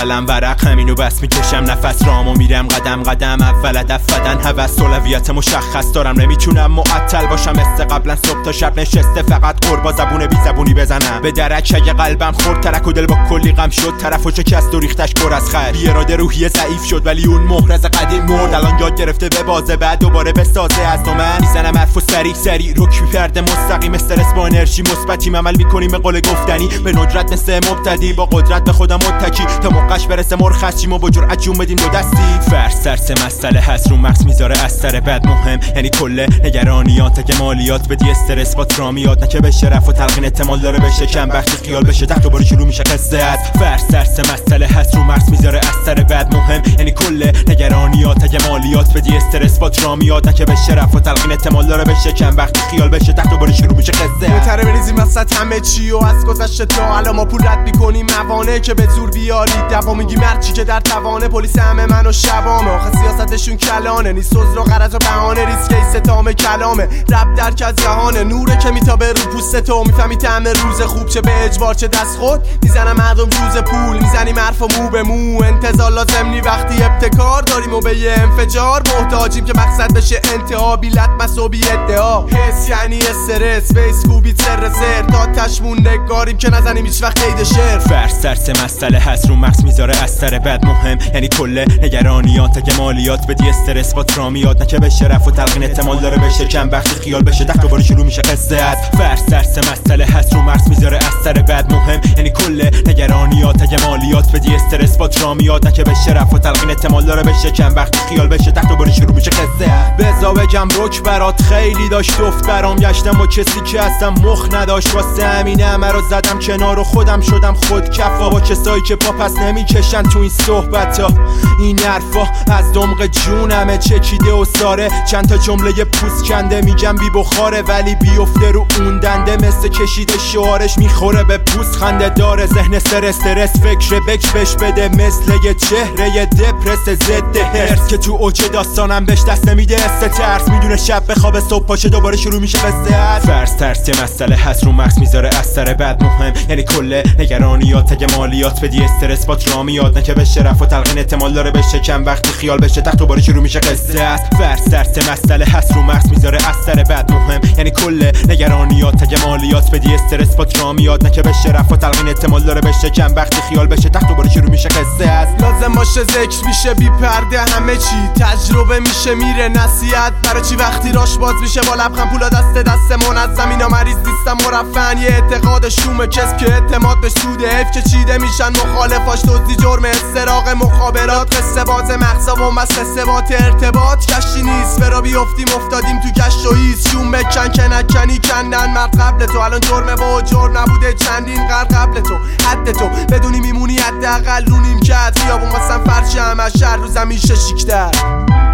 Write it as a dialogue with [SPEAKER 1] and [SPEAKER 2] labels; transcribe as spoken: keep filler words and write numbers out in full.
[SPEAKER 1] قلم ورق همینو بس میکشم نفس رامو میرم قدم قدم اول دفدن هوس اولویت مشخص دارم نمیتونم معطل باشم مثل قبلا صبح تا شب نشسته فقط قربا زبون بی زبونی بزنم به درک اگه قلبم خورد ترک و دل با کلی غم شد طرفو شکست و ریختش پر از خط بی اراده روحیه ضعیف شد ولی اون محرز قدیم مرد الان یاد گرفته به بازه بعد دوباره بسازه از تو من میزنم حرفو سریع سریع رک میپرده مستقیم استرس با انرژی مثبتیم عمل میکنیم به قول گفتنی به ندرت مثل مبتدی با قدرت به خودم متکی تا موقعش برسه مرخصیم و با جرأت جون بدیم دو دستی فرض ترس مسئله هست رو مغز میذاره اثر بد مهم یعنی کل نگرانیات که مالیات بدی استرس با ترامیات نکه بشه رفت و تلقین احتمال داره بشه کم وقتی خیال بشه تحت دوباره شروع میشه قصه است فرض ترس مسئله هست رو مغز میذاره اثر بد مهم یعنی کل نگرانیات که مالیات بدی استرس با ترامیات نکه بشه رفت و تلقین احتمال داره بشه کم وقتی خیال بشه تحت دوباره شروع میشه قصه
[SPEAKER 2] بهتره بریزیم وسط همه چی و از گذشته تا الان ما پول رد میکنیم موانع که به زور بیاری دوا میگی مرچی که در توانه پلیس همه منو شبامه آخه سیاستشون کلانه نیست عذر و غرض و بهانه ریسک استتام کلامه رب درک از جهانه نوره که میتابه رو پوست تو میفهمی طعم روز خوب چه به اجبار چه دست خود میزنم مردم جوز پول میزنیم حرف و مو به مو انتظار لازم نی وقتی ابتکار داریم و به یه انفجار محتاجیم که مقصد بشه انتها بی لطمس و بی ادعا حس یعنی استرس فیس کوبی سر سر تا تشمون نگاریم که نزنیم هیچ وقت قید شعر
[SPEAKER 1] فرض ترس مسئله هست رو مغز میذاره اثر بد مهم یعنی کل نگرانیات که مالیات بدی استرس با ترامیات نکه بشه رفت و تلقین احتمال داره بشه کم وقتی خیال بشه تحت دوباره شروع میشه قصه است فرض ترس مسئله هست رو مغز میذاره اثر بد مهم یعنی کل نگرانیات که مالیات بدی استرس با ترامیات نکه بشه رفت و تلقین احتمال داره بشه کم وقتی خیال بشه تحت دوباره شروع میشه قصه است بزا بگم رک برات خیلی داشت افت برام گشتم با کسی که اصلا مخ نداشت واسه همینه همه رو زدم کنار و خودم شدم خود کفا با کسایی که پا پس نمیکشن تو این صحبت ها این حرفا از دمق جونمه چکیده و ساره چند تا جمله پوست کنده میگم بی بخاره ولی بیفته رو اون دنده مثل کشیده شعارش میخوره به پوست خنده داره ذهن سر استرس فکر بکش بش بده مثل یه چهره یه دپرس ضد هرس که تو اوج داستانم بهش دست نمیده است ترس میدونه شب بخوابه صبح پاشه دوباره شروع میشه قصه است فرض ترس یه مسئله هست رو مغز میذاره اثر بد مهم یعنی کل نگرانیات که مالیات بدی استرس با ترامیات نکه بشه رفت و تلقین احتمال داره بشه کم وقتی خیال بشه تحت دوباره شروع میشه قصه است فرض ترس مسئله هست رو مغز میذاره اثر بد مهم یعنی کل نگرانیات که مالیات بدی استرس با ترامیات نکه بشه رفت و تلقین احتمال داره بشه کم وقتی خیال بشه تحت دوباره شروع میشه قصه است
[SPEAKER 2] لازم باشه ذکر میشه بی پرده همه چی تجربه میشه میره نصیحت برای چی وقتی راش باز میشه با لبخند پولا دست دست منظم اینا مریض نیستم مرفن یه اعتقاد شوم کسب که اعتماد به سود حیف که چیده میشن مخالفاش دزدی جرم استراق مخابرات قصه باز مغزا و مست ثبات ارتباط کشی نیست فرا بیافتیم افتادیم تو گشت و ایست شوم بکن که نکنی کندن مرد قبل تو الان جرمه با جرم نبوده چندین قرن قبل تو حد تو بدونی میمونی حداقل رو نیم کرد خیابون واسم فرش همه شهر رو زمین ششیکتر